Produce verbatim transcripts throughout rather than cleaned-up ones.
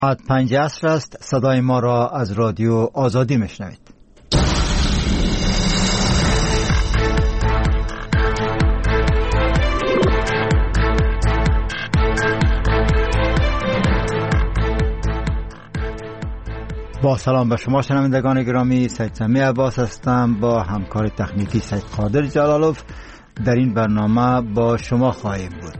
ساعت پنج عصر است. صدای ما را از رادیو آزادی میشنوید. با سلام به شما شنوندگان گرامی، سید سمی عباس هستم. با همکار تکنیکی سید قادر جلالوف در این برنامه با شما خواهیم بود.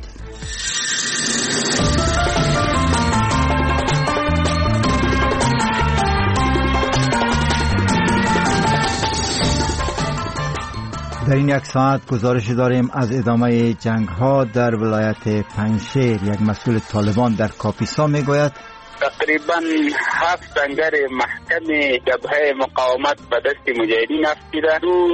در این یک ساعت گزارش داریم از ادامه جنگ ها در ولایت پنجشیر. یک مسئول طالبان در کاپیسا میگوید تقریبا هفت سنگر محکم جبهه مقاومت به دست مجاهدین افتیده دور.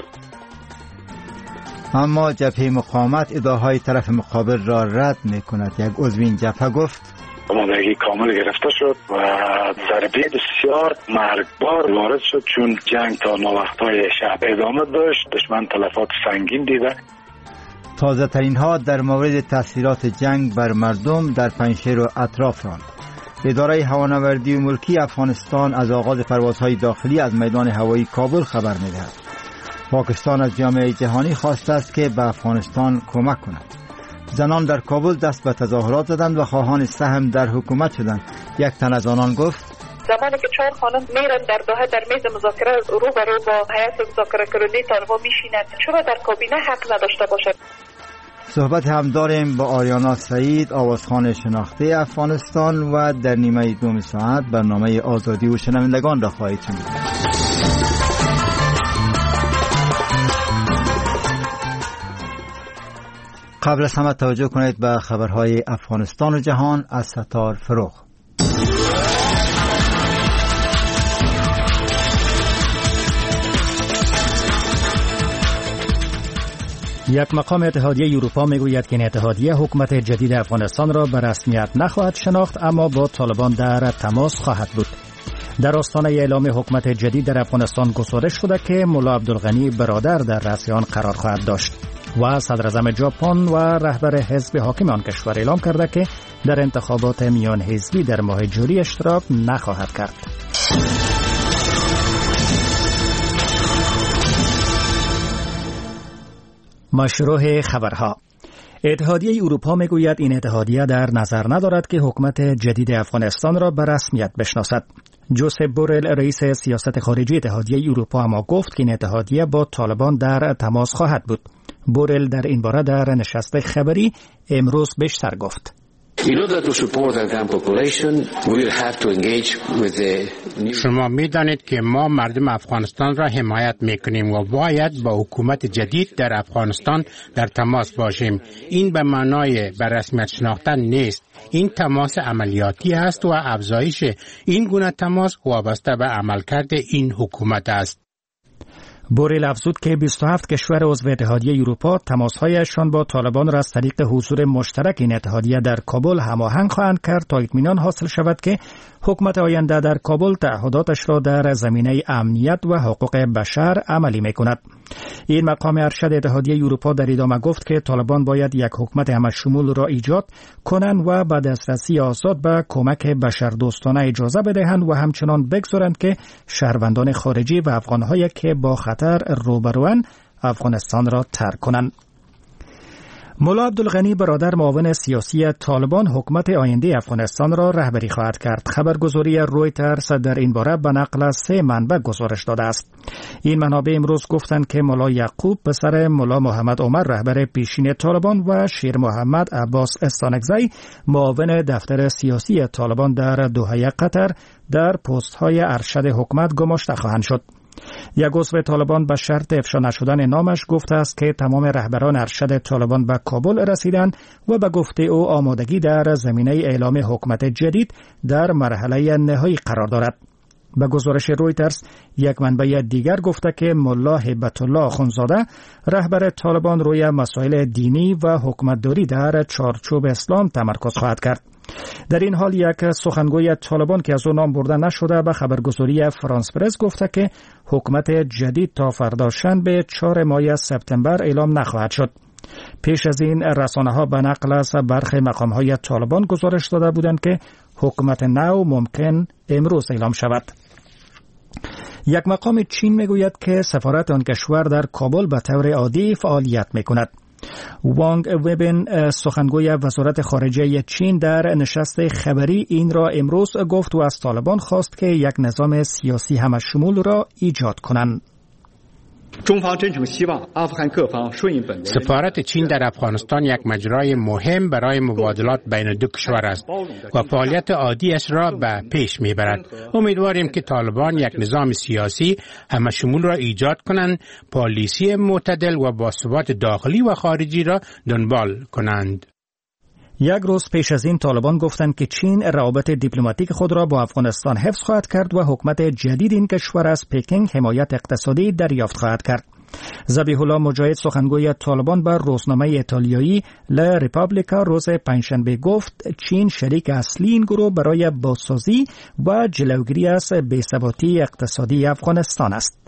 اما جبهه مقاومت ادعاهای طرف مقابل را رد میکند. یک عضو این جبهه گفت آمادگی کامل گرفته شد و ضربه بسیار مرگبار وارد شد، چون جنگ تا ناوقت‌های شب ادامه داشت. دشمن تلفات سنگین دیده. تازه ترین ها در مورد تاثیرات جنگ بر مردم در پنجشیر و اطراف راند. اداره هوانوردی و ملکی افغانستان از آغاز پروازهای داخلی از میدان هوایی کابل خبر می‌دهد. پاکستان از جامعه جهانی خواسته است که به افغانستان کمک کند. زنان در کابل دست به تظاهرات زدند و خواهان سهم در حکومت شدند. یک تن از آنان گفت زمانی که چهار خانم میرن در دوحه در میز مذاکره رو به رو با هیئت مذاکره کننده طالبان میشینند، چرا در کابینه حق نداشته باشد؟ صحبت هم داریم با آریانا سعید، آوازخوان شناخته افغانستان، و در نیمه دوم ساعت برنامه آزادی و شنوندگان را خواهید شنید. قبل از همه توجه کنید به خبرهای افغانستان و جهان از ستار فروغ. یک مقام اتحادیه اروپا میگوید که این اتحادیه حکومت جدید افغانستان را به رسمیت نخواهد شناخت، اما با طالبان در تماس خواهد بود. در آستانه اعلام حکومت جدید در افغانستان گزارش شده که ملا عبدالغنی برادر در رأس آن قرار خواهد داشت و صدر اعظم ژاپن و رهبر حزب حاکم آن کشور اعلام کرده که در انتخابات میان حزبی در ماه جولی اشتراک نخواهد کرد. مشروع خبرها. اتحادیه اروپا میگوید این اتحادیه در نظر ندارد که حکومت جدید افغانستان را به رسمیت بشناسد. جوزپ بورل رئیس سیاست خارجی اتحادیه اروپا اما گفت که این اتحادیه با طالبان در تماس خواهد بود. بورل در این باره در نشست خبری امروز بیشتر گفت. شما می دانید که ما مردم افغانستان را حمایت می کنیم و باید با حکومت جدید در افغانستان در تماس باشیم. این به معنای به رسمیت شناختن نیست. این تماس عملیاتی است و افزایش این گونه تماس وابسته به عملکرد این حکومت است. بوریل افزود که بیست و هفت کشور عضو اتحادیه اروپا تماسهایشان با طالبان را از طریق حضور مشترک این اتحادیه در کابل هماهنگ خواهند کرد تا اطمینان حاصل شود که حکومت آینده در کابل تعهداتش را در زمینه امنیت و حقوق بشر عملی می‌کند. این مقام ارشد اتحادیه اروپا در ادامه گفت که طالبان باید یک حکومت همه‌شمول را ایجاد کنند و به دسترسی آزاد به کمک بشردوستانه اجازه بدهند و همچنان بگذارند که شهروندان خارجی و افغان‌هایی که با خطر روبروان افغانستان را ترک کنند. ملا عبدالغنی برادر معاون سیاسی طالبان حکومت آینده افغانستان را رهبری خواهد کرد. خبرگزاری رویترز در این باره به نقل از سه منبع گزارش داده است. این منابع امروز گفتند که ملا یعقوب پسر ملا محمد عمر رهبر پیشین طالبان و شیر محمد عباس استانکزی معاون دفتر سیاسی طالبان در دوحه قطر در پست‌های ارشد حکومت گماشته خواهند شد. یک عضو طالبان به شرط افشا نشدن نامش گفته است که تمام رهبران ارشد طالبان به کابل رسیدند و به گفته او آمادگی در زمینه اعلام حکومت جدید در مرحله نهایی قرار دارد. به گزارش رویترز یک منبع دیگر گفته که ملا هیبت الله آخوندزاده رهبر طالبان روی مسائل دینی و حکومتداری در چارچوب اسلام تمرکز خواهد کرد. در این حال یک سخنگوی طالبان که از او نام برده نشده به خبرگزاری فرانس پرس گفته که حکومت جدید تا فردا شنبه چهارم ماه سپتامبر اعلام نخواهد شد. پیش از این رسانه‌ها به نقل از برخی مقام‌های طالبان گزارش داده بودند که حکومت نو ممکن امروز اعلام شود. یک مقام چین میگوید که سفارت آن کشور در کابل به طور عادی فعالیت میکند. وانگ وبن سخنگوی وزارت خارجه چین در نشست خبری این را امروز گفت و از طالبان خواست که یک نظام سیاسی همشمول را ایجاد کنند. سفارت چین در افغانستان یک مجرای مهم برای مبادلات بین دو کشور است و فعالیت عادیش را به پیش میبرد. امیدواریم که طالبان یک نظام سیاسی همشمول را ایجاد کنند، پالیسی معتدل و باثبات داخلی و خارجی را دنبال کنند. یک روز پیش از این طالبان گفتند که چین روابط دیپلماتیک خود را با افغانستان حفظ خواهد کرد و حکومت جدید این کشور از پکینگ حمایت اقتصادی دریافت خواهد کرد. ذبیح الله مجاهد سخنگوی طالبان بر روزنامه ایتالیایی لا ریپابلیکا روز پنجشنبه گفت چین شریک اصلی این گروه برای بازسازی و جلوگیری از بی‌ثباتی اقتصادی افغانستان است.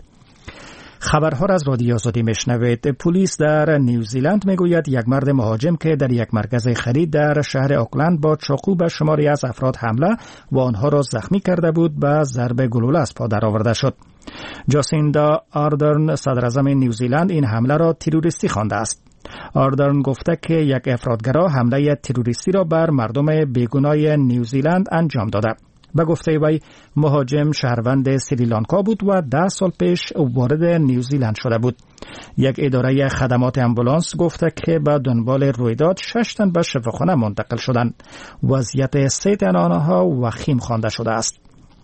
خبرها را از رادیو آزادی میشنوید. پلیس در نیوزیلند میگوید یک مرد مهاجم که در یک مرکز خرید در شهر اوکلند با چاقو به شماری از افراد حمله و آنها را زخمی کرده بود به ضرب گلوله از پا درآورده شد. جاسیندا آردرن صدراعظم نیوزیلند این حمله را تروریستی خوانده است. آردرن گفته که یک افراطگرا حمله تروریستی را بر مردم بیگناه نیوزیلند انجام داده. به گفته وی مهاجم شهروند سریلانکا بود و ده سال پیش وارد نیوزیلند شده بود. یک اداره خدمات امبولانس گفته که به دنبال رویداد شش تن به شفاخانه منتقل شدند. وضعیت سه تن آنها وخیم خوانده شده است.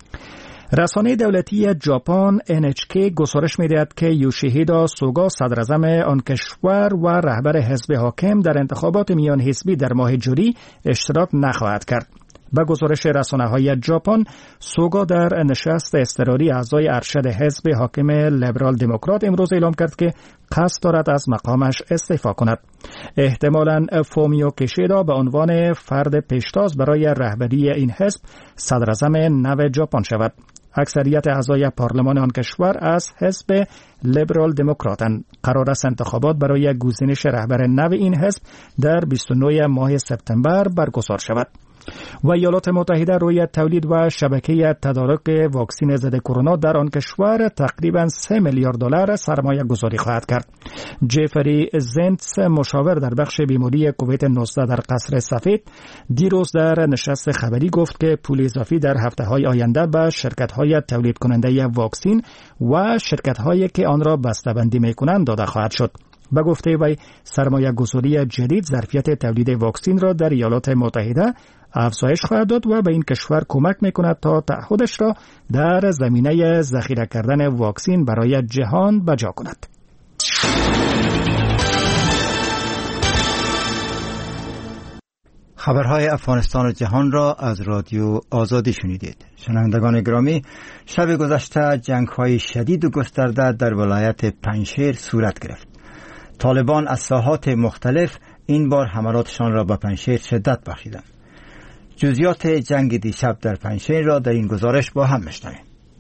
رسانه دولتی ژاپن ان اچ کی گزارش می‌دهد که یوشیهیدا سوگا صدراعظم آن کشور و رهبر حزب حاکم در انتخابات میان حزبی در ماه جوری اشتراک نخواهد کرد. به گزارش رسانه‌های ژاپن، سوگا در نشست اضطراری اعضای ارشد حزب حاکم لیبرال دموکرات امروز اعلام کرد که قصد دارد از مقامش استعفا کند. احتمالاً فومیو کشیدا به عنوان فرد پیشتاز برای رهبری این حزب صدراعظم نو ژاپن شود. اکثریت اعضای پارلمان آن کشور از حزب لیبرال دموکراتند. قرار است انتخابات برای گزینش رهبر نو این حزب در بیست و نه ماه سپتامبر برگزار شود. و ایالات متحده روی تولید و شبکه تدارک واکسن ضد کرونا در آن کشور تقریباً سه میلیارد دلار سرمایه گذاری خواهد کرد. جفری زنتس مشاور در بخش بیماری کووید نوزده در قصر سفید دیروز در نشست خبری گفت که پول اضافی در هفته‌های آینده به شرکت‌های تولید کننده واکسن و شرکت‌هایی که آن را بسته‌بندی می‌کنند داده خواهد شد. به گفته وی سرمایه گذاری جدید ظرفیت تولید واکسن را در ایالات متحده افزایش خواهد داد و به این کشور کمک میکند تا تعهدش را در زمینه ذخیره کردن واکسن برای جهان بجا کند. خبرهای افغانستان و جهان را از رادیو آزادی شنیدید. شنوندگان گرامی، شب گذشته جنگ‌های شدید و گسترده در ولایت پنجشیر صورت گرفت. طالبان از ساحات مختلف این بار حملاتشان را به پنجشیر شدت بخشیدند. جزئیات جنگ دیشب در پنجشیر را در این گزارش با هم میشنویم.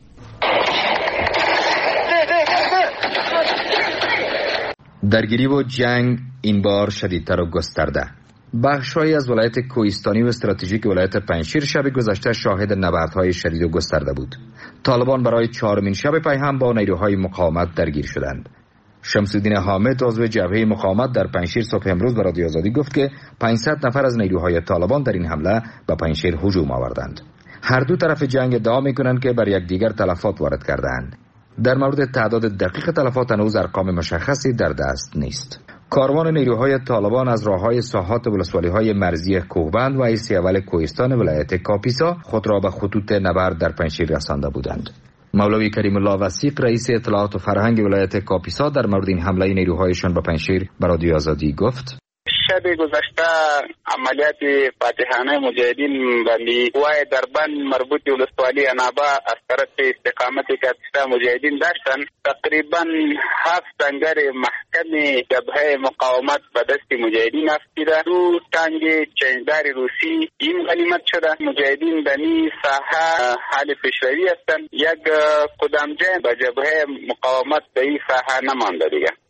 درگیری و جنگ این بار شدیدتر و گسترده. بخش‌هایی از ولایت کوهستانی و استراتژیک ولایت پنجشیر شب گذشته شاهد نبردهای شدید و گسترده بود. طالبان برای چهارمین شب پی هم با نیروهای مقاومت درگیر شدند. شمس‌الدین حامد عضو جبهه مقاومت در پنجشیر صبح امروز به رادیو آزادی گفت که پانصد نفر از نیروهای طالبان در این حمله به پنجشیر هجوم آوردند. هر دو طرف جنگ ادعا می‌کنند که بر یکدیگر تلفات وارد کردند. در مورد تعداد دقیق تلفات هنوز ارقام مشخصی در دست نیست. کاروان نیروهای طالبان از راه‌های ساحات ولسوالی‌های مرزی کوهبند و ایسی اول کوهستان ولایت کاپیسا خود را به خطوط نبرد در پنجشیر رسانده بودند. مولوی کریم الله وثیق رئیس اطلاعات و فرهنگ ولایت کاپیسا در مورد این حمله نیروهایشان به پنجشیر به رادیو آزادی گفت: شب گذشته عملیات فاتحانه مجاهدین و نیروهای دربند مربوط به ولسوالی انابا از طرف استقامت کاپیسا مجاهدین داشتن. تقریبا هفت سنگر محکم جبهه مقاومت به دست مجاهدین افتیده. دو تانک چنجدار روسی این غنیمت شده. مجاهدین در این ساحه حال پیشروی هستند. یک قدمجه به جبهه مقاومت به این ساحه نمانده دیگه.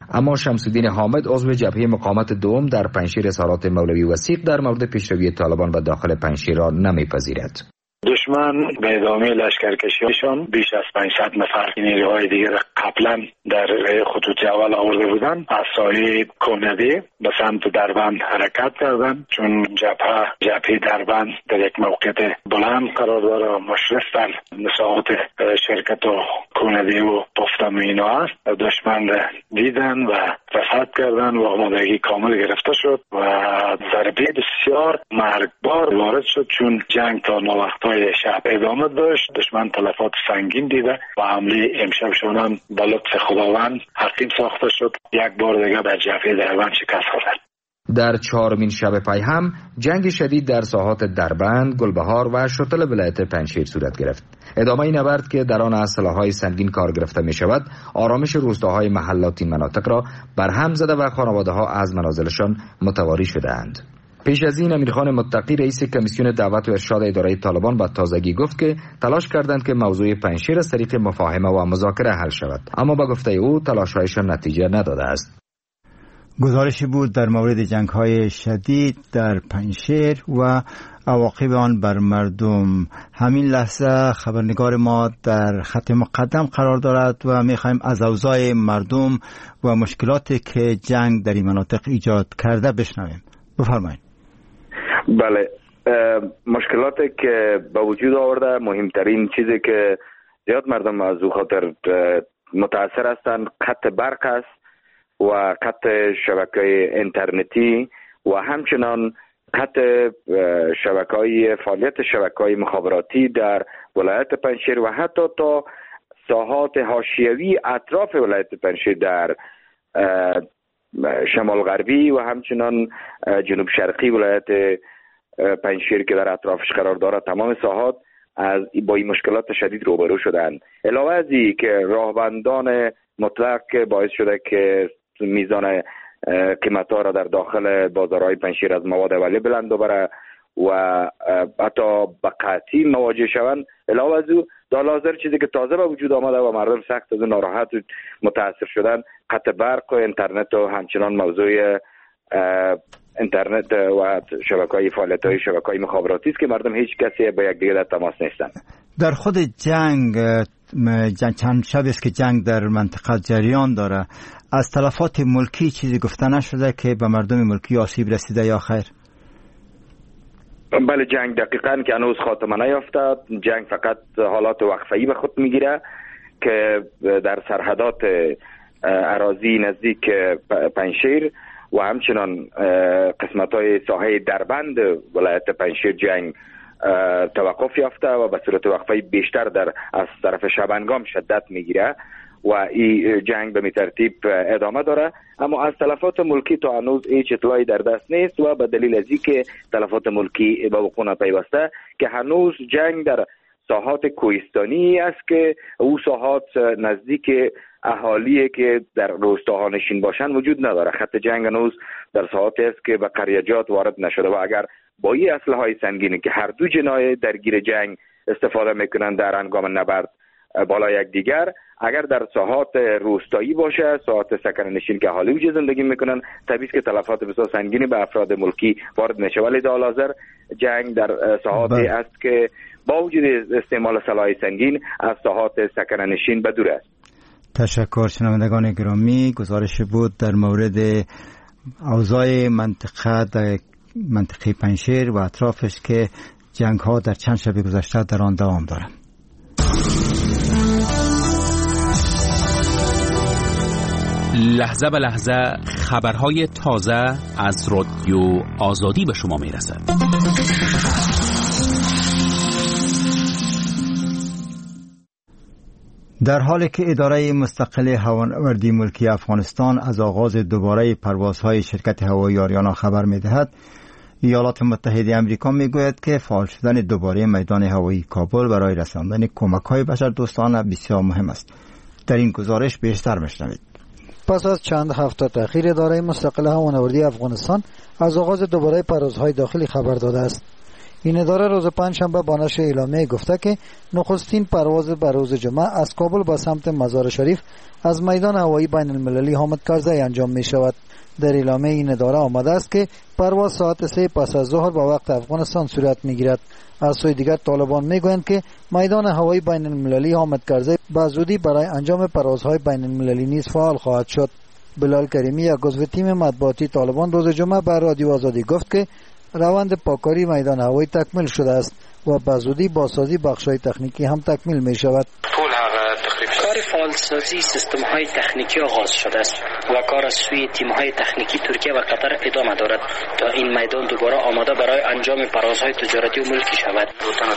اما شمس‌الدین حامد عضو جبهه مقاومت دوم در پنجشیر اظهارات مولوی وثیق در مورد پیشروی طالبان به داخل پنجشیر را نمیپذیرد. دشمن به ادامه لشکرکشیشان بیش از پانصد نفر نیروهای دیگر قبلا در خطوط اول آورده بودند. از سایه کندی به سمت دربند حرکت کردند، چون جبهه جبهه دربند در یک موقعیت بلند قرار داره و مشرف بر مساحات شرکت و کندی و پفتم اینا است. دشمن دیدن و رصد کردن و آمادگی کامل گرفته شد و ضربه بسیار مرگبار وارد شد، چون جنگ تا نوبت‌های شب ادامه داشت. دشمن تلفات سنگین دیده و حمله امشبشان هم به لطف خداوند حقیم ساخته شد. یک بار دیگه در جبهه دربند شکست خورد. در چهارمین شب پی هم جنگ شدید در ساحات دربند، گلبهار و شتل ولایت پنجشیر صورت گرفت. ادامه این نبرد که در آن از سلاح‌های سنگین کار گرفته می شود، آرامش روستاهای محلات این مناطق را برهم زده و خانواده‌ها از منازلشان متواری شده‌اند. پیش از این امیرخان متقی رئیس کمیسیون دعوت و ارشاد اداره طالبان به تازگی گفت که تلاش کردند که موضوع پنجشیر از طریق مفاهمه و مذاکره حل شود، اما به گفته او تلاش‌هایشان نتیجه نداده است. گزارشی بود در مورد جنگ‌های شدید در پنجشیر و عواقب آن بر مردم. همین لحظه خبرنگار ما در خط مقدم قرار دارد و می‌خوایم از اوضاع مردم و مشکلاتی که جنگ در این مناطق ایجاد کرده بشنویم. بفرمایید. بله، مشکلاتی که به وجود آورده، مهمترین چیزی که زیاد مردم از او خاطر متاثر هستند قطع برق است و قطع شبکه اینترنتی و همچنان قطع شبکه‌های فعالیت شبکه‌های مخابراتی در ولایت پنجشیر و حتی تا ساحات حاشیوی اطراف ولایت پنجشیر در شمال غربی و همچنان جنوب شرقی ولایت پنجشیر که در اطرافش قرار دارد، تمام ساحات از با این مشکلات شدید روبرو شدند. علاوه از این که راهبندان مطلق باعث شده که میزان قیمت‌ها را در داخل بازارهای پنجشیر از مواد اولیه بلند ببره و حتی به قحطی مواجه شوند. علاوه از او در حاضر چیزی که تازه به وجود آمده و مردم سخت از ناراحت و متاثر شدن، قطع برق و اینترنت و همچنان موضوع اینترنت و شبکه‌های فعالیت‌های شبکه‌های مخابراتی است که مردم هیچ کسی با یکدیگر در تماس نیستند. در خود جنگ چند شب است که جنگ در منطقه جریان داره، از تلفات ملکی چیزی گفته نشده که به مردم ملکی آسیب رسیده یا خیر؟ بله، جنگ دقیقاً که هنوز خاتمه نیافته. جنگ فقط حالات وقفه‌ای به خود میگیره که در سرحدات اراضی نزدیک پنجشیر و همچنان قسمت‌های ساحه دربند ولایت پنجشیر جنگ توقف یافته و به صورت وقفه‌ای بیشتر در از طرف شبنگام شدت میگیره و این جنگ به می ترتیب ادامه داره. اما از تلفات ملکی تا هنوز هیچ اطلاعی در دست نیست و به دلیل از اینکه تلفات ملکی به وقوع نپیوسته که هنوز جنگ در ساحات کوهستانی است که او ساحات نزدیک اهالیه که در روستاها نشین باشن وجود نداره. خط جنگ هنوز در ساحاتی است که به قریجات وارد نشده و اگر با این اسلحه‌های سنگینی که هر دو جناح درگیر جنگ استفاده میکنن در هنگام نبرد بالا یک دیگر، اگر در ساحات روستایی باشه، ساحات سکن نشین که اهالی وجود زندگی میکنن، طبیعی است که تلفات بسیار سنگینی به افراد ملکی وارد میشه. ولی در حال حاضر جنگ در ساحاتی است که با وجود استعمال سلاح سنگین از ساحات سکن نشین به دور است. تشکر. شنوندگان گرامی، گزارش بود در مورد اوضاع منطقه در منطقه پنجشیر و اطرافش که جنگ ها در چند شب گذشته در آن دوام دارند. لحظه به لحظه خبرهای تازه از رادیو آزادی به شما میرسد. در حالی که اداره مستقل هوانوردی ملکی افغانستان از آغاز دوباره پروازهای شرکت هوایی آریانا خبر می‌دهد، ایالات متحده آمریکا میگوید که فعال شدن دوباره میدان هوایی کابل برای رساندن کمک‌های بشردوستانه بسیار مهم است. در این گزارش بیشتر بشنوید. پس از چند هفته تأخیر اداره مستقل هوانوردی افغانستان از آغاز دوباره پروازهای داخلی خبر داده است. این اداره روز پنجشنبه با نشر اعلامیه گفته که نخستین پرواز بر روز جمعه از کابل به سمت مزار شریف از میدان هوایی بین المللی حامد کرزی انجام می شود. در اعلامیه این اداره آمده است که پرواز ساعت سه پس از ظهر به وقت افغانستان صورت می گیرد. از سوی دیگر طالبان می گویند که میدان هوایی بین المللی حامد کرزی به زودی برای انجام پروازهای بین المللی نیز فعال خواهد شد. بلال کریمی یک عضو تیم مطبوعاتی طالبان روز جمعه به رادیو آزادی گفت که روند پاکاری میدان هوایی تکمیل شده است و به زودی بازسازی بخش‌های تکنیکی هم تکمیل می شود. کار فعالسازی سیستم های تکنیکی آغاز شده است و کار از سوی تیم های تکنیکی ترکیه و قطر ادامه دارد تا این میدان دوباره آماده برای انجام پروازهای تجارتی و ملکی شود.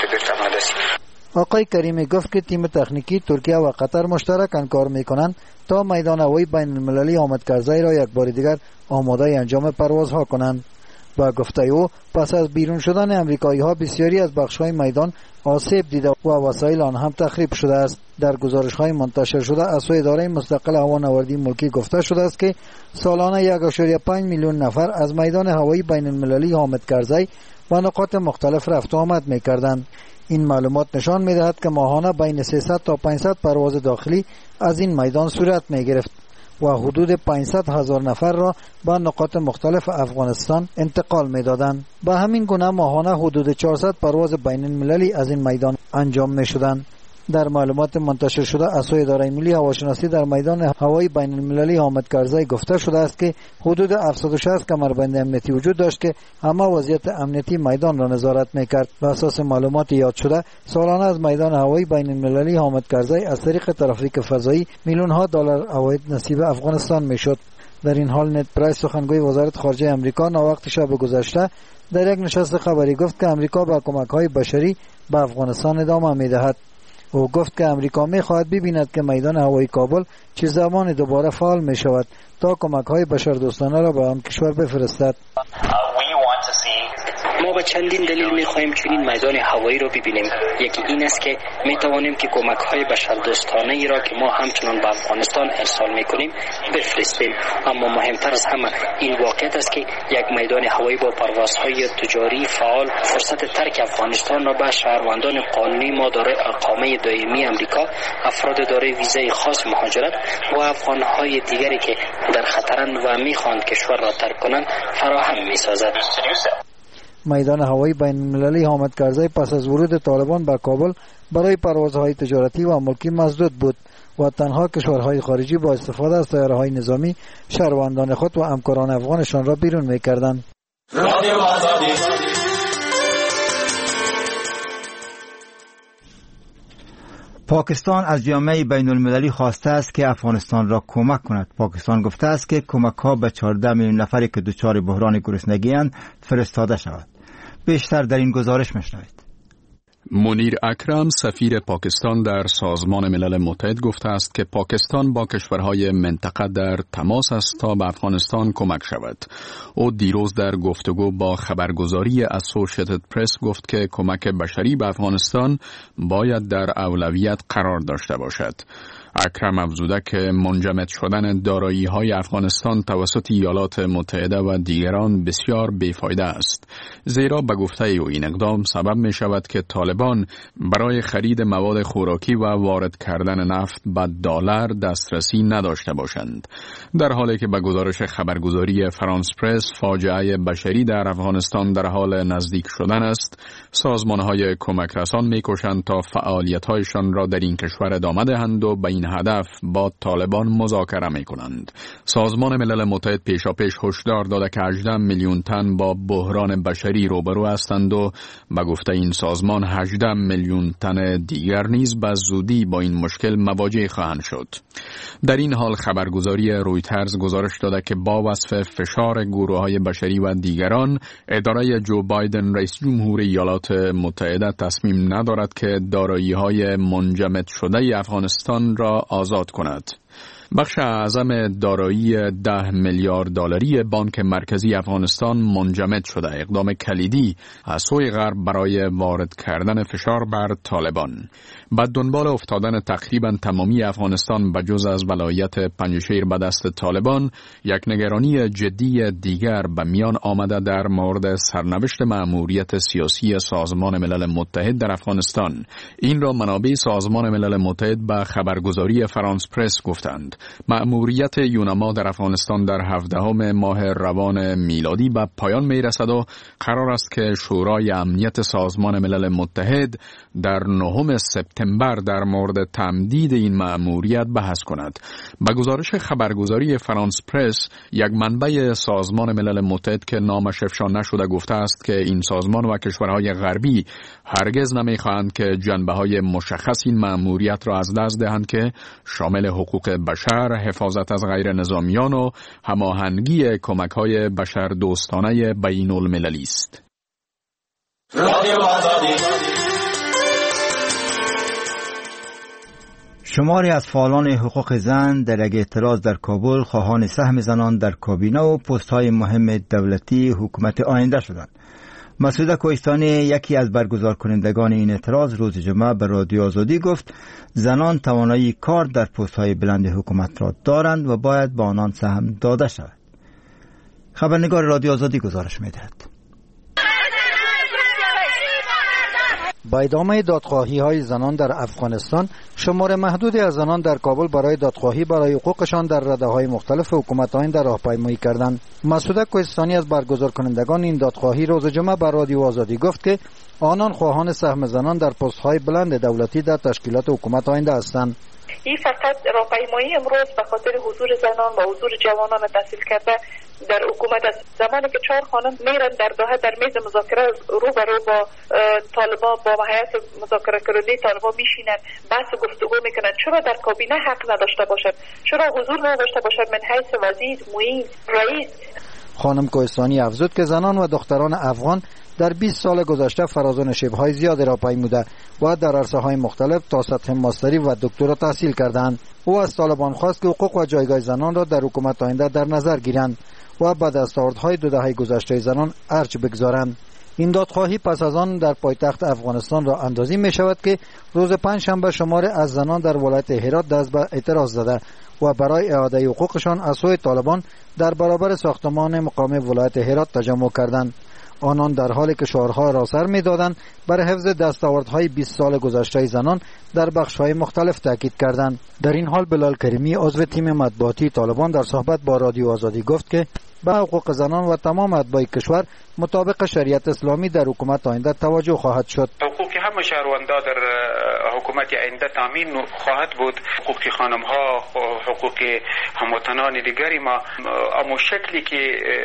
آقای کریمی گفت که تیم تکنیکی ترکیه و قطر مشترکاً کار میکنند تا میدان هوایی بین المللی حامد کرزی را یک بار دیگر آماده انجام پروازها کنند. با گفته او پس از بیرون شدن امریکایی ها بسیاری از بخش های میدان آسیب دیده و وسایل آن هم تخریب شده است. در گزارش های منتشر شده از سوی اداره مستقل هوانوردی ملکی گفته شده است که سالانه یک و پنج میلیون نفر از میدان هوایی بین المللی حامد کرزی و نقاط مختلف رفت و آمد می‌کردند. این معلومات نشان می‌دهد که ماهانه بین سیصد تا پانصد پرواز داخلی از این میدان صورت می‌گرفت و حدود پانصد هزار نفر را به نقاط مختلف افغانستان انتقال می‌دادند. به همین گونه ماهانه حدود چهارصد پرواز بین المللی از این میدان انجام می‌شدند. در معلومات منتشر شده از سوی اداره ملی هواشناسی در میدان هوایی بین المللی حامد کرزی گفته شده است که حدود هفتصد و شصت کمربند امنیتی وجود داشت که همه وضعیت امنیتی میدان را نظارت میکرد. بر اساس معلومات یاد شده سالانه از میدان هوایی بین المللی حامد کرزی از طریق ترافیک فضایی میلیون ها دلار عواید نصیب افغانستان میشد. در این حال نت پرایس سخنگوی وزارت خارجه امریکا ناوقت شب گذشته در یک نشست خبری گفت که امریکا با کمک‌های بشری به افغانستان ادامه می‌دهد. او گفت که امریکا می‌خواهد ببیند که میدان هوایی کابل چه زمان دوباره فعال می‌شود تا کمک‌های بشردوستانه را به آن کشور بفرستد. ما به چندین دلیل می‌خواهیم چنین میدان هوایی را ببینیم. یکی این است که می‌توانیم که کمک‌های بشردوستانه ای را که ما همچنان به افغانستان ارسال می‌کنیم بفرستیم. اما مهمتر از همه این واقعیت است که یک میدان هوایی با پروازهای تجاری فعال فرصت ترک افغانستان را به شهروندان قانونی ما دارای اقامه دائمی امریکا، افراد دارای ویزای خاص مهاجرت و افغان‌های دیگری که در خطرند و می‌خواهند کشور را ترک کنند فراهم می‌سازد. میدان هوایی بین المللی حامد کرزی پس از ورود طالبان به کابل برای پروازهای تجارتی و ملکی مسدود بود و تنها کشورهای خارجی با استفاده از طیاره‌های نظامی شهروندان خود و همکاران افغانشان را بیرون می‌کردند. پاکستان از جامعه بین المللی خواسته است که افغانستان را کمک کند. پاکستان گفته است که کمک ها به چهارده میلیون نفری که دچار بحران گرسنگی اند فرستاده شود. بیشتر در این گزارش میشنوید. منیر اکرم سفیر پاکستان در سازمان ملل متحد گفته است که پاکستان با کشورهای منطقه در تماس است تا به افغانستان کمک شود. او دیروز در گفتگو با خبرگزاری اسوسییتد پرس گفت که کمک بشری به افغانستان باید در اولویت قرار داشته باشد. اکرم افزوده که منجمد شدن دارایی‌های افغانستان توسط ایالات متحده و دیگران بسیار بیفایده است، زیرا به گفته او این اقدام سبب می شود که طالبان برای خرید مواد خوراکی و وارد کردن نفت به دلار دسترسی نداشته باشند. در حالی که به گزارش خبرگزاری فرانس پرس فاجعه بشری در افغانستان در حال نزدیک شدن است، سازمان‌های کمک رسان می‌کوشند تا فعالیت‌هایشان را در این کشور ادامه دهند و به این هدف با طالبان مذاکره می‌کنند. سازمان ملل متحد پیشاپیش هشدار داده که هجده میلیون تن با بحران بشری روبرو هستند و به گفته این سازمان هجده میلیون تن دیگر نیز به زودی با این مشکل مواجه خواهند شد. در این حال خبرگزاری رویترز گزارش داده که با وصف فشار گروه‌های بشری و دیگران، اداره جو بایدن رئیس جمهور ایالات متحده تصمیم ندارد که دارایی‌های منجمد شده افغانستان را آزاد کند. بخش اعظم دارایی ده میلیارد دلاری بانک مرکزی افغانستان منجمد شده، اقدام کلیدی از سوی غرب برای وارد کردن فشار بر طالبان. بعد دنبال افتادن تقریبا تمامی افغانستان بجز از ولایت پنجشیر به دست طالبان، یک نگرانی جدی دیگر به میان آمده در مورد سرنوشت مأموریت سیاسی سازمان ملل متحد در افغانستان. این را منابع سازمان ملل متحد به خبرگزاری فرانس پرس گفتند. مأموریت یونما در افغانستان در هفدهم ماه روان میلادی به پایان می رسد و قرار است که شورای امنیت سازمان ملل متحد در نهم سپتامبر در مورد تمدید این مأموریت بحث کند. به گزارش خبرگزاری فرانس پرس، یک منبع سازمان ملل متحد که نامش افشا نشده گفته است که این سازمان و کشورهای غربی هرگز نمی‌خواهند که جنبه‌های مشخص این مأموریت را از دست دهند که شامل حقوق بشر، حفاظت از غیر نظامیان و هماهنگی کمک‌های بشر دوستانه بین المللی است. شماری از فعالان حقوق زن در یک اعتراض در کابل خواهان سهم زنان در کابینه و پست‌های مهم دولتی حکومت آینده شدند. مسعود کوهستانی، یکی از برگزار کنندگان این اعتراض، روز جمعه به رادیو آزادی گفت زنان توانایی کار در پست‌های بلند حکومت را دارند و باید به آنان سهم داده شود. خبرنگار رادیو آزادی گزارش می‌دهد. با ادامه دادخواهی های زنان در افغانستان، شمار محدودی از زنان در کابل برای دادخواهی برای حقوقشان در رده های مختلف حکومت آینده راهپیمایی کردند. مسعود کوهستانی از برگزار کنندگان این دادخواهی روز جمعه به رادیو آزادی گفت که آنان خواهان سهم زنان در پست های بلند دولتی در تشکیلات حکومت آینده هستند. این فقط راهپیمایی امروز به خاطر حضور زنان و حضور جوانان تحصیل کرده در حکومت است. زمانی که چهار خانم میرن در دوحه در میز مذاکره روبرو با طالبان، با هیئت مذاکره کننده طالبان میشینن، بحث و گفتگو میکنن، چرا در کابینه حق نداشته باشد؟ چرا حضور نداشته باشد من حیث وزیر، معین، رئیس؟ خانم کوهستانی افزود که زنان و دختران افغان در بیست سال گذشته فراز و نشیب‌های زیادی را پیموده و در عرصه‌های مختلف تا سطح ماستری و دکترا تحصیل کردند. او از طالبان خواست که حقوق و جایگاه زنان را در حکومت آینده در نظر گیرند و به دستاوردهای دو دهه گذشته زنان ارج بگذارند. این دادخواهی پس از آن در پایتخت افغانستان را اندازی می شود که روز پنجشنبه شمار از زنان در ولایت هرات دست به اعتراض زده و برای اعاده حقوقشان از سوی طالبان در برابر ساختمان مقام ولایت هرات تجمع کردند. آنان در حالی که شعارها را سر می‌دادند برای حفظ دستاوردهای بیست سال گذشته زنان در بخش‌های مختلف تاکید کردند. در این حال بلال کریمی عضو تیم مطبوعاتی طالبان در صحبت با رادیو آزادی گفت که به حقوق زنان و تمام اتباع کشور مطابق شریعت اسلامی در حکومت آینده توجه خواهد شد. حقوق همه شهروندان در حکومت آینده تامین خواهد بود. حقوق خانم‌ها، حقوق هموطنان دیگری ما، اما شکلی که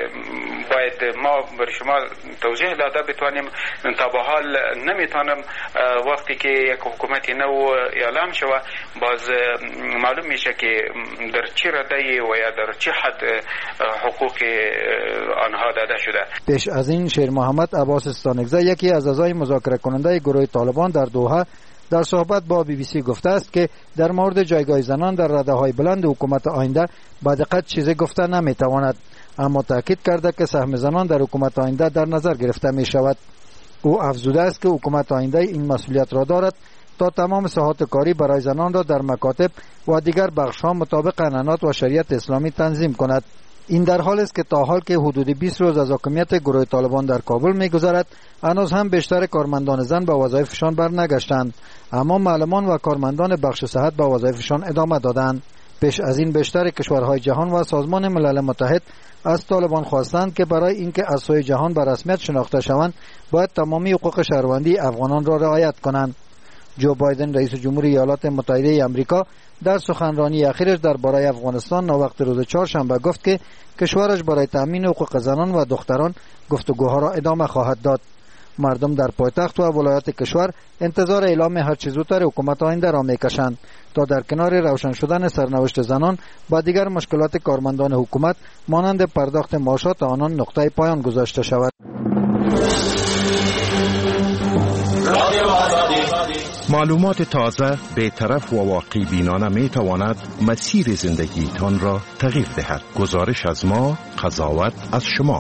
باید ما بر شما توضیح داده بتوانیم تا به حال نمیتونم. وقتی که یک حکومت نو اعلام شود باز معلوم میشه که در چه رده و یا در چه حد حقوق آنها داده شده. پیش از این شیر محمد عباس استانگزه، یکی از اعضای مذاکره کننده گروه طالبان در دوحه، در صحبت با بی بی سی گفته است که در مورد جایگاه زنان در رده های بلند حکومت آینده با دقت چیزی گفته نمیتواند، اما تاکید کرده که سهم زنان در حکومت آینده در نظر گرفته می شود. او افزوده است که حکومت آینده این مسئولیت را دارد تا تمام ساحات کاری برای زنان را در مکاتب و دیگر بخش‌ها مطابق قانونات و شریعت اسلامی تنظیم کند. این در حال است که تا حال که حدود بیست روز از حاکمیت گروه طالبان در کابل می‌گذرد، هنوز هم بیشتر کارمندان زن به وظایفشان برنگشتند، اما معلمان و کارمندان بخش صحت به وظایفشان ادامه دادند. پیش از این بیشتر کشورهای جهان و سازمان ملل متحد از طالبان خواستند که برای اینکه از سوی جهان به رسمیت شناخته شوند باید تمامی حقوق شهروندی افغانان را رعایت کنند. جو بایدن رئیس جمهور ایالات متحده آمریکا در سخنرانی اخیرش درباره افغانستان ناوقت روز چهارشنبه گفت که کشورش برای تامین حقوق زنان و دختران گفتگوها را ادامه خواهد داد. مردم در پایتخت و ولایات کشور انتظار اعلام هر چه زودتر حکومت آینده را میکشند تا در کنار روشن شدن سرنوشت زنان با دیگر مشکلات کارمندان حکومت مانند پرداخت معاشات آنان نقطه پایان گذاشته شود. معلومات تازه، بی‌طرف و واقعی بینانه می تواند مسیر زندگی تان را تغییر دهد. گزارش از ما، قضاوت از شما.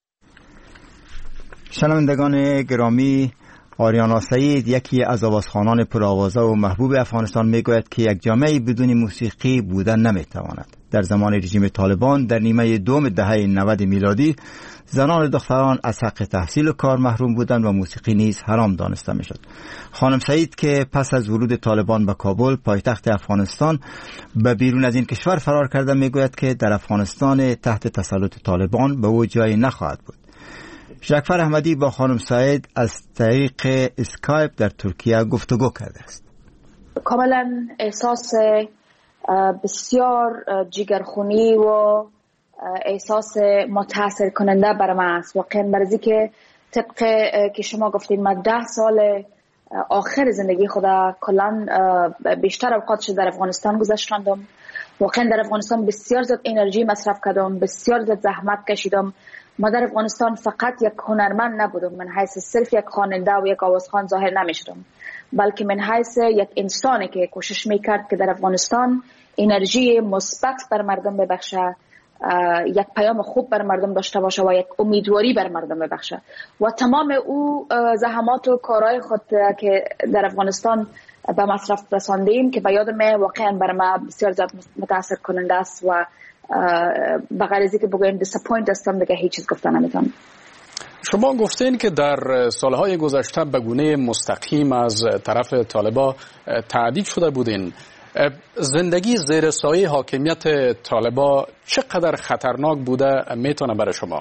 شنوندگان گرامی، آریانا سعید، یکی از آوازخوانان پرآوازه و محبوب افغانستان، میگوید که یک جامعه بدون موسیقی بودن نمیتواند. در زمان رژیم طالبان در نیمه دوم دهه نود میلادی زنان و دختران از حق تحصیل و کار محروم بودند و موسیقی نیز حرام دانسته میشد. خانم سعید که پس از ورود طالبان به کابل پایتخت افغانستان به بیرون از این کشور فرار کرده، میگوید که در افغانستان تحت تسلط طالبان به او جایی نخواهد بود. جعفر احمدی با خانم سعید از طریق اسکایپ در ترکیه گفتگو کرده است. کاملا احساس بسیار جگرخونی و احساس متاثر کننده برای من است. واقعا برای که طبق که شما گفتید من ده سال آخر زندگی خدا کلا بیشتر اوقاتش در افغانستان گذاشتم. واقعا در افغانستان بسیار زیاد انرژی مصرف کردم، بسیار زیاد زحمت کشیدم. ما در افغانستان فقط یک هنرمند نبودم، من حیث صرف یک خواننده و یک آوازخوان ظاهر نمیشدم، بلکه من حیث یک انسانی که کوشش میکرد که در افغانستان انرژی مثبت بر مردم ببخشه، یک پیام خوب بر مردم داشته باشه و یک امیدواری بر مردم ببخشه. و تمام او زحمات و کارهای خود که در افغانستان به مصرف رساندیم که به یادم واقعا بر من بسیار زیاد متاثر کننده است و به غیر از اینکه بگویم دیساپوینت هستم دیگه هیچ چیز گفتن نمیتونم. شما گفتین که در سالهای گذشته به گونه مستقیم از طرف طالبا تهدید شده بودین. زندگی زیر سایه حاکمیت طالبا چقدر خطرناک بوده میتونه برای شما؟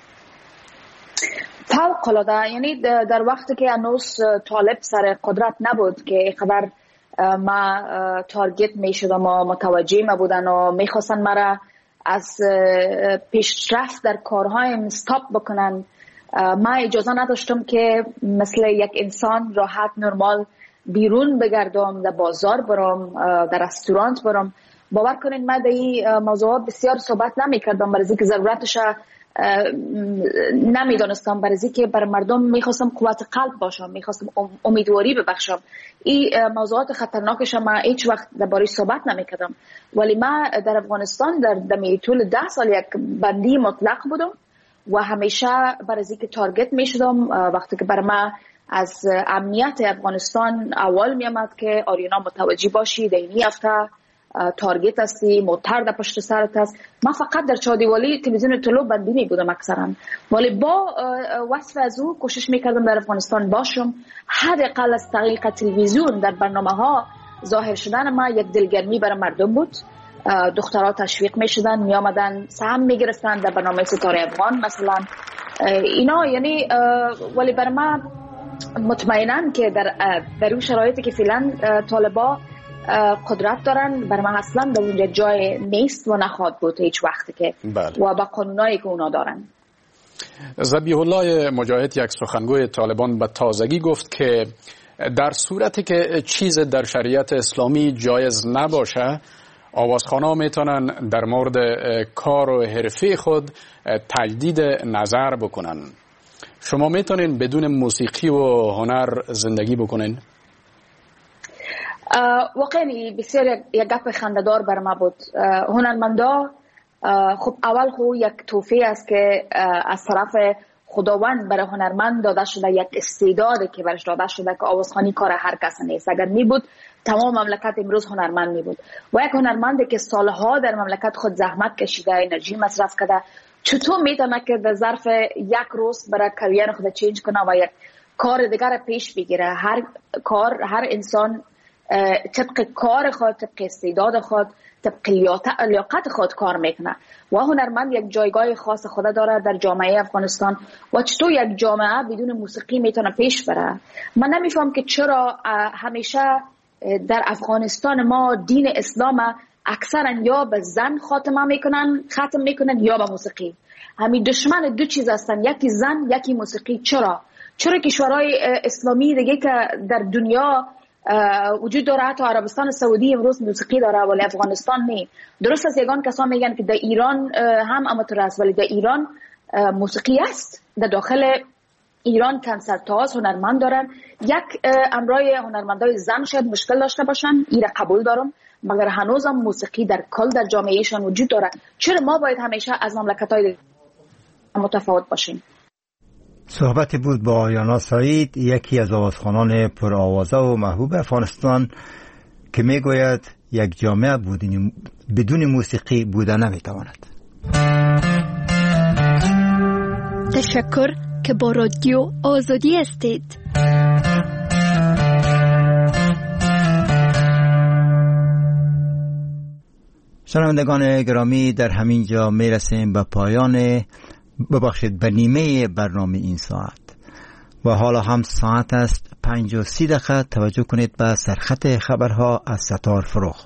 فوق العاده، یعنی در وقتی که هنوز طالب سر قدرت نبود که اینقدر ما تارگت می شدم و متوجه ما بودن و می خواستن مرا از پیشرفت در کارهایم استاپ بکنن، ما اجازه نداشتم که مثل یک انسان راحت نرمال بیرون بگردم، در بازار برم، در رستوران برم. باور کنین من در این موضوعات بسیار صحبت نمی کردم برای اینکه ضرورتش نمیدانستم، برای اینکه بر مردم میخواستم قوت قلب باشم، میخواستم امیدواری ببخشم. این موضوعات خطرناکش ما هیچ وقت درباره صحبت نمیکردم، ولی من در افغانستان در دمی طول ده سال یک بندی مطلق بودم و همیشه برای اینکه تارگت میشدم. وقتی که بر من از امنیت افغانستان اول میامد که آریانا متوجه باشی در این هفته تارگت هستی، موتر در پشت سرت هست. من فقط در چادیوالی تلویزیون طلوع بندی می بودم اکثرا، ولی با وصف از او کوشش میکردم در افغانستان باشم. حداقل از طریق تلویزیون در برنامه ها ظاهر شدن ما یک دلگرمی برای مردم بود. دخترها تشویق میشدن، می آمدن سهم میگرفتن در برنامه ستاره افغان مثلا اینا. یعنی ولی برای ما مطمئنن که در در اون شرایطی که فعلا طالبا قدرت دارن، بر من اصلا در اونجا جای نیست و نخواهد بود هیچ وقتی که بله. و با قانونایی که اونا دارن. ذبیح الله مجاهد، یک سخنگوی طالبان، به تازگی گفت که در صورتی که چیز در شریعت اسلامی جایز نباشه، آوازخوانا میتونن در مورد کار و حرفه خود تجدید نظر بکنن. شما میتونین بدون موسیقی و هنر زندگی بکنین؟ واقعا بسیار یک گپ خنده‌دار بر ما بود. هنرمندا خب اول خو یک توفیق است که از طرف خداوند برای هنرمند داده شده، یک استعدادی که برش داده شده که آوازخوانی کار هر کس نیست. اگر می بود تمام مملکت امروز هنرمند می بود. و یک هنرمندی که سالها در مملکت خود زحمت کشیده، انرژی مصرف کرده، چطور میتونه که در ظرف یک روز برای کریر خود چینج کنه و یک کار دیگر پیش بگیره؟ هر کار، هر انسان طبق کار خود، طبق استعداد خود، طبق لیاقت خود کار میکنه و هنرمند یک جایگاه خاص خود داره در جامعه افغانستان. و چطور یک جامعه بدون موسیقی میتونه پیش بره؟ من نمیفهم که چرا همیشه در افغانستان ما دین اسلام اکثرا یا به زن خاتمه میکنن ختم میکنن یا به موسیقی. همین دشمن دو چیز هستن، یکی زن یکی موسیقی. چرا؟ چرا کشورهای اسلامی دیگه که در دنیا وجود داره، حتی عربستان سعودی امروز موسیقی داره ولی افغانستان نه. درست است یگان کسان میگن که در ایران هم اماتور است، ولی در ایران موسیقی است. در داخل ایران کنسرت‌هاست، هنرمند دارن. یک امرای هنرمندای زن شاید مشکل داشته باشن، این را قبول دارم، مگر هنوز هم موسیقی در کل در جامعهشان وجود داره. چرا ما باید همیشه از مملکت‌های متفاوت باشیم؟ صحبت بود با آیانا سعید، یکی از آوازخوانان پرآوازه و محبوب افغانستان، که میگوید یک جامعه بدون موسیقی بودن نمیتواند. تشکر که با رادیو آزادی هستید. شنوندگان گرامی، در همین جا میرسیم به پایان ببخشید به نیمه برنامه این ساعت و حالا هم ساعت است پنج و سی دقیقه. توجه کنید به سرخط خبرها از ستار فروغ.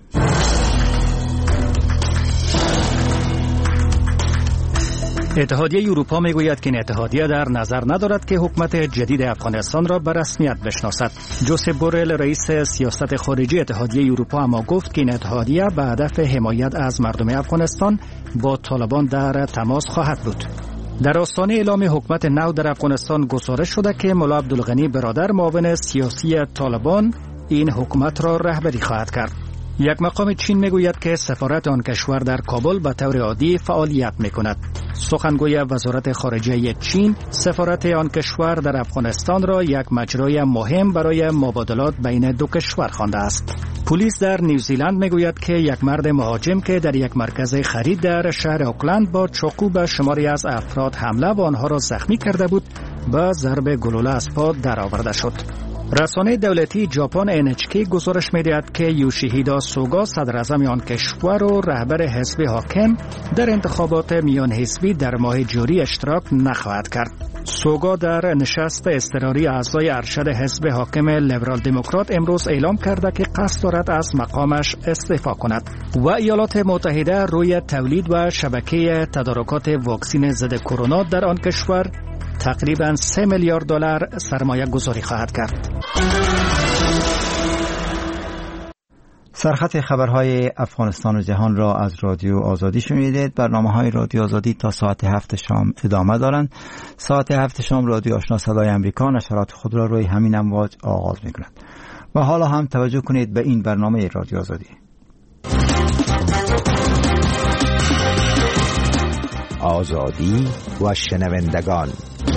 اتحادیه اروپا میگوید که این اتحادیه در نظر ندارد که حکومت جدید افغانستان را به رسمیت بشناسد. جوزپ بورل رئیس سیاست خارجی اتحادیه اروپا اما گفت که این اتحادیه به هدف حمایت از مردم افغانستان با طالبان در تماس خواهد بود. در آستانه اعلام حکومت نو در افغانستان گزارش شده که ملا عبدالغنی برادر معاون سیاسی طالبان این حکومت را رهبری خواهد کرد. یک مقام چین میگوید که سفارت آن کشور در کابل به طور عادی فعالیت میکند. سخنگوی وزارت خارجه چین سفارت آن کشور در افغانستان را یک مجرای مهم برای مبادلات بین دو کشور خوانده است. پلیس در نیوزیلند میگوید که یک مرد مهاجم که در یک مرکز خرید در شهر اوکلند با چاقو به شماری از افراد حمله و آنها را زخمی کرده بود، با ضرب گلوله از پا درآورده شد. رسانه دولتی ژاپن ان اچ کی گزارش می‌دهد که یوشیهیدا سوگا صدر اعظم آن کشور و رهبر حزب حاکم در انتخابات میان حزبی در ماه جوری اشتراک نخواهد کرد. سوگا در نشست اضطراری اعضای ارشد حزب حاکم لیبرال دموکرات امروز اعلام کرده که قصد دارد از مقامش استعفا کند. و ایالات متحده روی تولید و شبکه تدارکات واکسن ضد کرونا در آن کشور تقریباً سه میلیارد دلار سرمایه گذاری خواهد کرد. سرخط خبرهای افغانستان و جهان را از رادیو آزادی شنیدید. برنامه‌های رادیو آزادی تا ساعت هفت شام ادامه دارند. ساعت هفت شام رادیو آشنا صدای امریکا نشرات خود را روی همین امواج آغاز می‌کند. و حالا هم توجه کنید به این برنامه رادیو آزادی. آزادی و شنوندگان.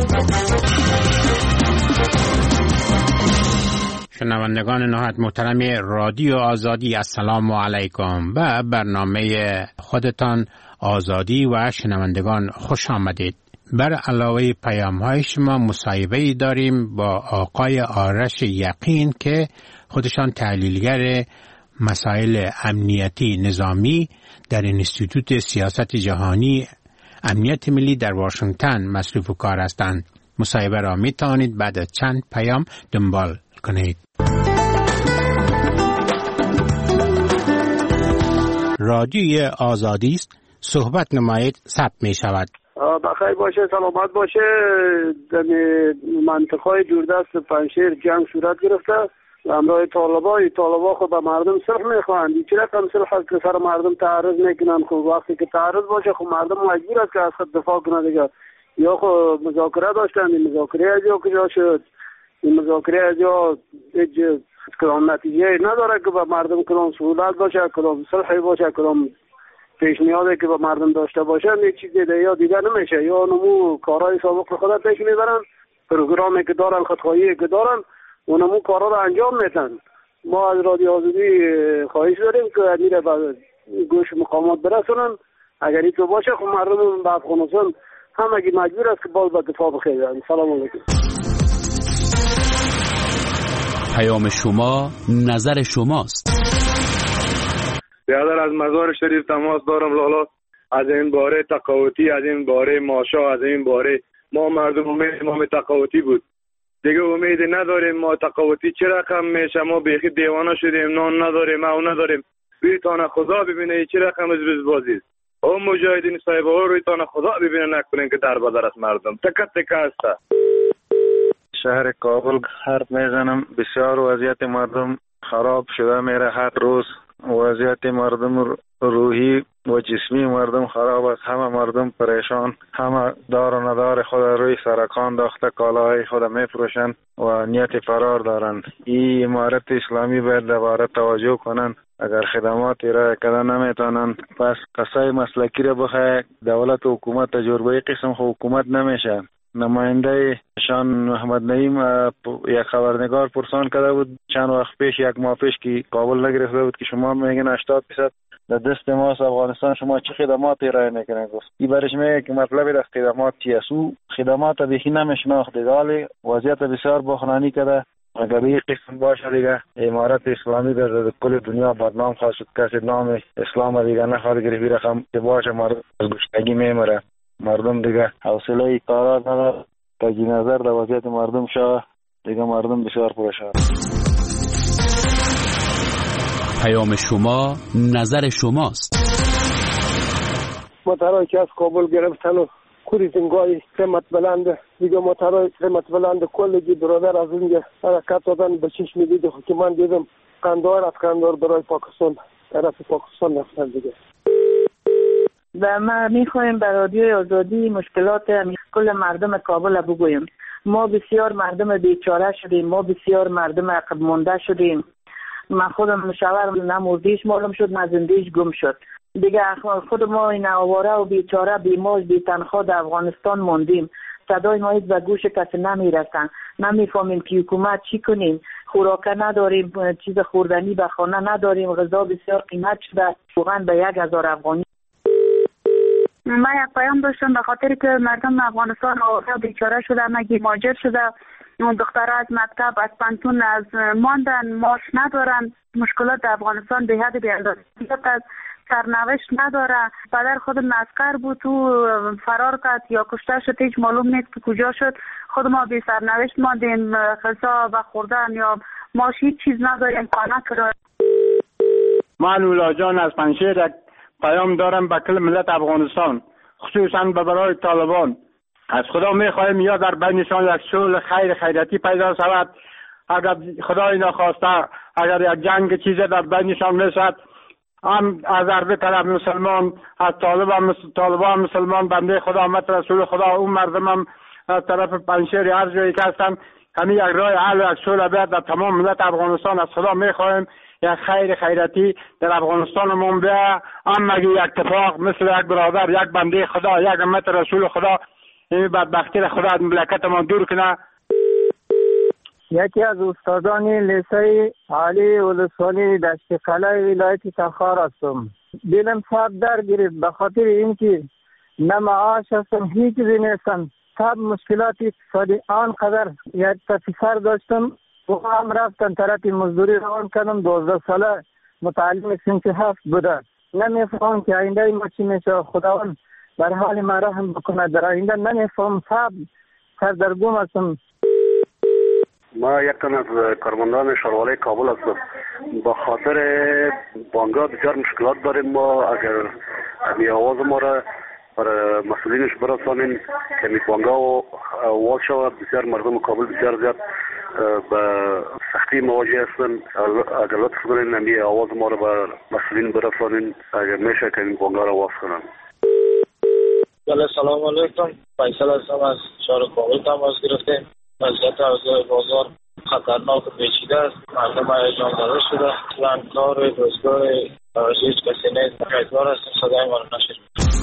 شنوندگان نهایت محترم رادیو آزادی، السلام علیکم. به برنامه خودتان آزادی و شنوندگان خوش آمدید. بر علاوه پیام های شما مصاحبه داریم با آقای آرش یقین که خودشان تحلیلگر مسائل امنیتی نظامی در انستیتوت سیاست جهانی امنیت ملی در واشنگتن مصروف کار هستند. مصاحبه را می توانید بعد از چند پیام دنبال کنید. رادیوی آزادی است، صحبت نمایید، ثبت می شود. بخیر باشه، سلامت باشه. در منطقه دوردست پنشیر جنگ صورت گرفته. امرای طالبای طالبا خود به مردم صلح میخواهند. چه رقم صلح هست که سر مردم تعرض میکنن؟ خب وقتی که تعرض باشه خب مردم مجبور است که از خود دفاع کنه دیگه. یا خب مذاکره داشتن، این مذاکره از جا کجا شد؟ این مذاکره از جا کدام نتیجه نداره که به مردم کدام سهولت باشه، کدام صلحی باشه، کدام پیشنهادی که به مردم داشته باشن. یک چیز دیگه یا دیگه نمیشه. یا نمو کارهای سابق خود پیش میبرن، پروگرامی که دارن، خودخواهی که دارن، اونمو کارا رو انجام میدن. ما از رادیو آزادی خواهش داریم که امیر به گوش مقامات برسونن. اگر این تو باشه خب مردم به افغانستان همگی مجبور است که باز به دفاع بخیرن. سلام علیکم. پیام شما نظر شماست. بیادر از مزار شریف تماس دارم لالا. از این باره تقاوتی، از این باره ماشا، از این باره ما مردم امید ما تقاوتی بود. دیگه امید نداریم. ما تقاوتی چه رقم میشه؟ ما بیخی دیوانه شدیم، نان نداریم، او نداریم. رویتان خدا ببینه چه رقم از روز بازی است. او مجاهدین صاحبه ها رویتان خدا ببینه نکنین که در بدر است مردم تکه تکه است. شهر کابل حرف میزنم. بسیار وضعیت مردم خراب شده میره هر روز. وضعیت مردم روحی و جسمی مردم خراب است. همه مردم پریشان، همه دار و ندار خود روی سرکان داخته کالاهای خود میفروشند و نیت فرار دارند. این امارت اسلامی باید دوباره توجه کنند. اگر خدمات ارائه کردن نمیتونن، پس قصای مسلکی را بخواه دولت و حکومت تجربه قسم حکومت نمیشه. نماینده شان محمد نعیم یک خبرنگار پرسان کرده بود چند وقت پیش، یک ماه پیش که کابل نگرفته بود که شما میگن هشتاد درصد در دست ماست افغانستان، شما چه خدمات ارائه میکنین؟ گفت این برش میگه که مطلب از خدمات چیه؟ او خدمات بیخی نمیشناخت، دیگه وضعیت بسیار بحرانی کرده. اگر این قسم باشه دیگه امارت اسلامی در کل دنیا بدنام خواهد شد. کسی نام اسلام دیگه نخواهد گرفت. رقم که باشه مردم از گشنگی میمره. مردم دیگه حوصله کارات نداره. تجی نظر در وضعیت مردم شاه دیگه مردم بسیار پرشان. پیام شما نظر شماست. موترهایی که از کابل گرفتن و کوری زنگای قیمت بلند دیگه موترهای قیمت بلند کلگی برادر از اینجا حرکت دادن به چشم دیده که من دیدم قندار از قندار برای پاکستان طرف پاکستان رفتن دیگه. و ما میخوایم به رادیوی آزادی مشکلات کل مردم کابل بگوییم. ما بسیار مردم بیچاره شدیم، ما بسیار مردم عقب مانده شدیم. من خودم مشاور نه موزیش معلوم شد نه زندگیش گم شد دیگه. خود ما این آواره و بیچاره بیموج بی تنخواه در افغانستان موندیم. صدای ما به گوش کسی نمیرسن، نمیفهمیم که حکومت چی کنیم. خوراکه نداریم، چیز خوردنی به خانه نداریم، غذا بسیار قیمت شده، واقعا به یک هزار افغانی. من یک پیام داشتم به خاطر که مردم افغانستان آواره بیچاره شده، مگی ماجر شده، دخترها از مکتب از پانتون از ماندن، ماش ندارن. مشکلات در افغانستان به حد بی‌اندازه است. سرنوشت نداره. پدر خود مسکر بود تو فرار کرد یا کشته شد، هیچ معلوم نیست که کجا شد. خود ما بی سرنوشت ماندیم، غذا و خوردن یا ماش هیچ چیز نداریم، خانه کرایه. من اولا جان از پنشیر یک پیام دارم به کل ملت افغانستان، خصوصا به برای طالبان. از خدا میخواهیم یا در بینشان یک صلح خیر خیراتی پیدا شود. اگر خدای نخواسته اگر یک جنگ چیزی در بینشان میشد، هم از عربی طرف مسلمان، از طالبان طالبان مسلمان، بنده خدا امت رسول خدا، اون مردم هم از طرف پنشیر هر جایی که هستن، همین یک راه حل و یک صلح بیاد در تمام ملت افغانستان. از خدا میخواهیم یک خیر خیراتی در افغانستانمون بیا. اما یک اتفاق مثل یک برادر، یک بنده خدا، یک امت رسول خدا این بدبختی را خدا از مملکتمان دور کنه. یکی از استادان لیسه عالی ولسوالی دشت قلعه ولایت تخار هستم. دلم صاحب در گرفت به خاطر اینکه نه معاش هستم، هیچ چیزی نیستم. صاحب مشکلات اقتصادی آنقدر یک پسر داشتم و هم رفتن طرف مزدوری روان کردم. دوازده ساله متعلم سنف هفت بوده. نمیفهم که آینده ما چی میشه. خداوند بر حال ما رحم بکنه. در آینده نمیفهم. صاحب سردرگم هستم. ما یک تن از کارمندان شارواله کابل هستم. با خاطر بانگا بسیار مشکلات داریم. ما اگر همی آواز ما را برای مسئولینش برسانیم که می بانگا و واز شود، بسیار مردم کابل بسیار زیاد به سختی مواجه هستن. اگر لطف کنین همی آواز ما را به مسئولین برسانین، اگر میشه که این بانگا را واز کنن. سلام علیکم. فیصل هستم از شهر کابل تماس گرفتیم. وضعیت اوضاع بازار خطرناک و پیچیده است. مردم هیجان زده شده. اصلا کار روزگار هیچ کسی نیست. امیدوار هستیم صدای ما را نشنوید.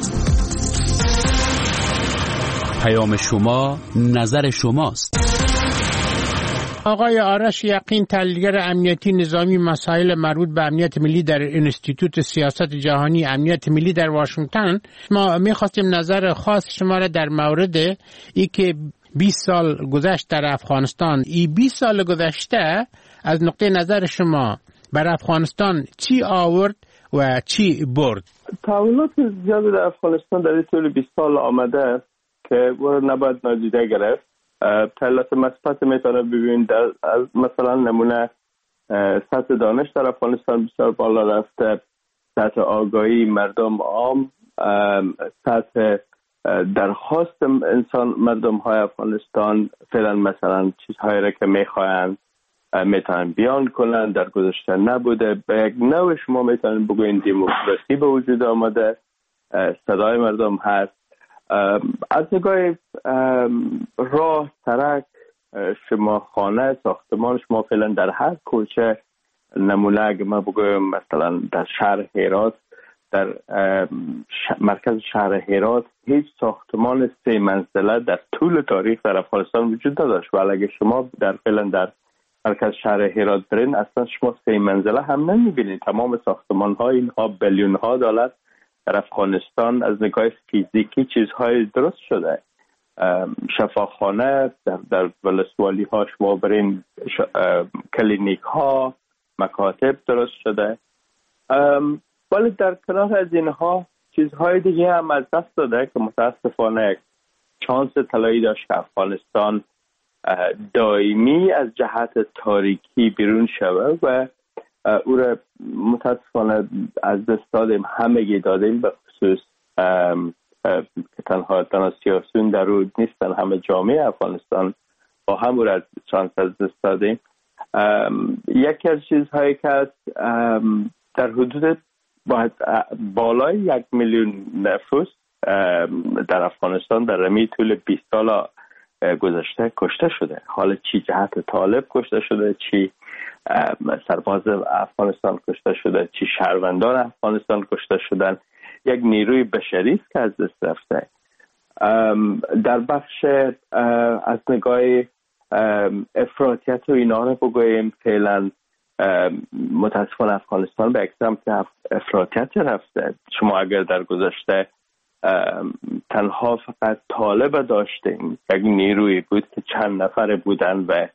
پیام شما نظر شماست. آقای آرش یقین، تحلیلگر امنیتی نظامی مسائل مربوط به امنیت ملی در انستیتوت سیاست جهانی امنیت ملی در واشنگتن، ما می‌خواستیم نظر خاص شما را در مورد ای که بیست سال گذشت در افغانستان. ای بیست سال گذشته از نقطه نظر شما بر افغانستان چی آورد و چی برد؟ تحولات زیاد در افغانستان در این طول بیست سال آمده که نباید نادیده گرفت. تحولات مثبت میتونه ببینید. از مثلا نمونه سطح دانش در افغانستان بسیار بالا رفته، سطح آگاهی مردم عام، سطح درخواست انسان مردم های افغانستان فعلا مثلا چیزهایی را که میخواهند میتونن بیان کنن، در گذشته نبوده. به یک نوع شما میتونن بگوین دموکراسی به وجود آمده، صدای مردم هست. از نگاه راه، سرک، شما خانه، ساختمان، شما فعلا در هر کوچه، نمونه اگه ما بگویم مثلا در شهر هرات، در مرکز شهر هرات هیچ ساختمان سه منزله در طول تاریخ در افغانستان وجود نداشت، ولی اگه شما در فعلا در مرکز شهر هرات برین اصلا شما سه منزله هم نمیبینید. تمام ساختمان ها اینها بیلیون ها دلار در افغانستان از نگاه فیزیکی چیزهای درست شده. شفاخانه در, در ولسوالی ها شما برین، کلینیک ها، مکاتب درست شده. ولی در کنار از اینها چیزهای دیگه هم از دست داده که متاسفانه یک چانس طلایی داشت که افغانستان دائمی از جهت تاریکی بیرون شود و او را متاسفانه از دست دادیم. همگی دادیم، به خصوص که تنها تنها سیاسیون در او نیستن، همه جامعه افغانستان با هم او را چانس از دست دادیم. یکی از چیزهایی که هست در حدود بالای یک میلیون نفوس در افغانستان در رمی طول بیست سال گذشته کشته شده. حالا چی جهت طالب کشته شده، چی سرباز افغانستان کشته شده، چی شهروندان افغانستان کشته شدن، یک نیروی بشری است که از دست رفته. در بخش از نگاه افراطیت و اینا رو بگوییم، فعلا متاسفانه افغانستان به اکسام که افراطیت رفته. شما اگر در گذشته تنها فقط طالب داشتیم، یک نیروی بود که چند نفر بودن و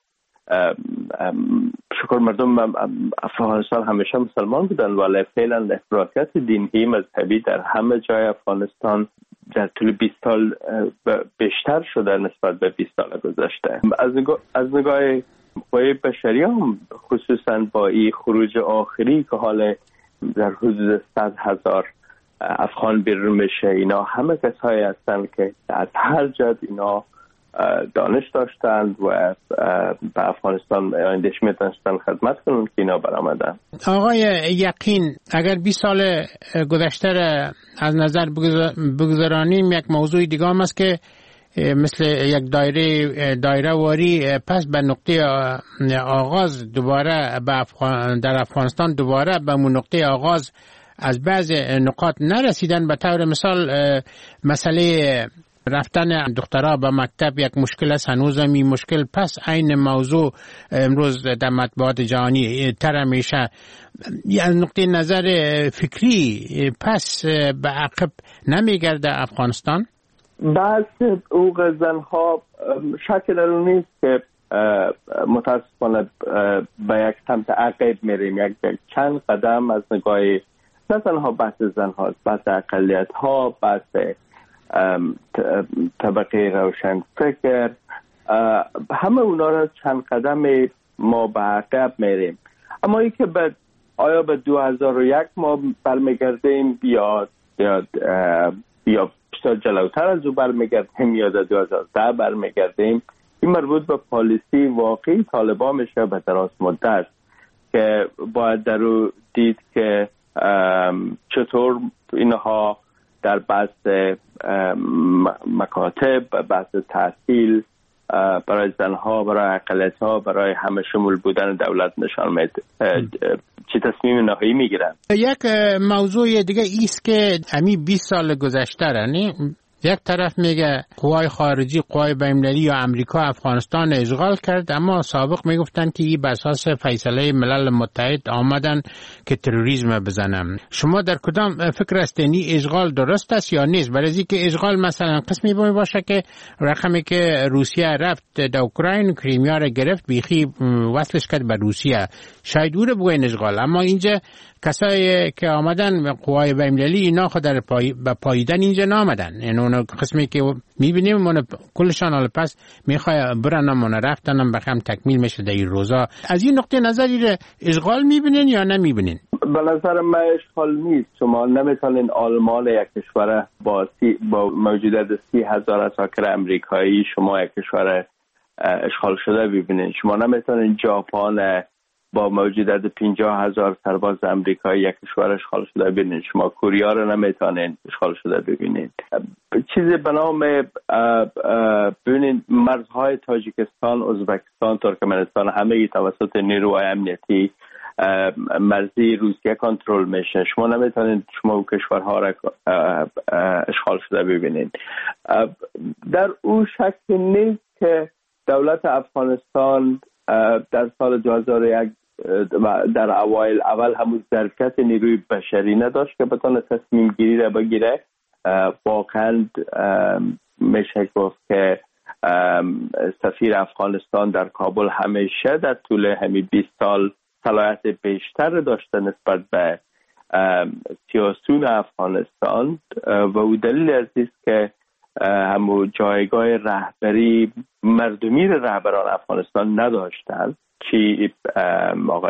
شکر مردم افغانستان همیشه مسلمان بودن، ولی فعلا افراطیت دینی مذهبی در همه جای افغانستان در طول بیست سال بیشتر شده نسبت به بیست سال گذشته. از نگاه, از نگاه قوای بشری هم خصوصا با این خروج آخری که حال در حدود صد هزار افغان بیرون میشه، اینا همه کسایی هستند که از هر جد اینا دانش داشتند و به افغانستان آیندهش میتونستن خدمت کنند که اینا برآمدن. آقای یقین، اگر بیست سال گذشته از نظر بگذارانیم، یک موضوع دیگه هم است که مثل یک دایره دایره واری پس به نقطه آغاز دوباره به افغان در افغانستان دوباره به اون نقطه آغاز از بعض نقاط نرسیدن. به طور مثال مسئله رفتن دخترها به مکتب یک مشکل است، هنوز هم این مشکل پس عین موضوع امروز در مطبوعات جهانی تر میشه. از نقطه نظر فکری پس به عقب نمیگرده افغانستان؟ بعض حقوق زنها شک در اون نیست که متاسفانه به یک سمت عقب میریم، یک چند قدم از نگاه نه تنها بحث زنها، بحث اقلیت ها، بحث طبقه روشن فکر، همه اونا را چند قدم ما به عقب میریم. اما ای که به آیا به دو هزار و یک ما برمیگردیم یا یا یا بیشتر جلوتر از او برمیگردیم یا در دو هزار و ده برمیگردیم، این مربوط به پالیسی واقعی طالبان میشه به دراز مدت که باید در او دید که چطور اینها در بحث مکاتب، بحث تحصیل برای زنها، برای اقلیت‌ها، برای همه شمول بودن دولت نشان میده چه تصمیم نهایی میگیرن. یک موضوع دیگه ایست که همین بیست سال گذشته رنی یک طرف میگه قوای خارجی، قوای بین‌المللی یا امریکا افغانستان اشغال کرد، اما سابق میگفتن که این بر اساس فیصله ملل متحد آمدن که تروریسم بزنن. شما در کدام فکر هستین اشغال درست است یا نیست؟ برای اینکه اشغال مثلا قسمی باشه که رقمی که روسیه رفت در اوکراین کریمیا را گرفت بیخی وصلش کرد به روسیه، شاید او رو بگوین اشغال. اما اینجا کسایی که آمدن قوای بین‌المللی اینا خود در پای به پاییدن اینجا نامدن، یعنی اون قسمی که میبینیم من کلشان حالا پس میخوای برن من رفتنم بخم تکمیل میشه در این روزا. از این نقطه نظری اشغال میبینین یا نمیبینین؟ به نظر من اشغال نیست. شما نمیتونین آلمان یک کشور با, سی با موجودیت سی هزار اساکر امریکایی، شما یک کشور اشغال شده ببینید. شما نمیتونید ژاپن با موجودیت پنجاه هزار سرباز امریکایی یک کشور اشغال شده ببینید. شما کوریا رو نمیتونید اشغال شده ببینید. چیزی به نام ببینید مرزهای تاجیکستان، ازبکستان، ترکمنستان همه توسط نیروهای امنیتی مرزی روسیه کنترل میشه. شما نمیتونید شما و کشورها را اشغال شده ببینید. در او شک نیست که دولت افغانستان در سال دو هزار و یک در اوایل اول همون ظرفیت نیروی بشری نداشت که بتونه تصمیم گیری را بگیره. واقعا میشه گفت که سفیر افغانستان در کابل همیشه در طول همین بیست سال صلاحیت بیشتر داشته نسبت به سیاسیون افغانستان و او دلیل از است که همون جایگاه رهبری مردمی رهبران افغانستان نداشتند که آقای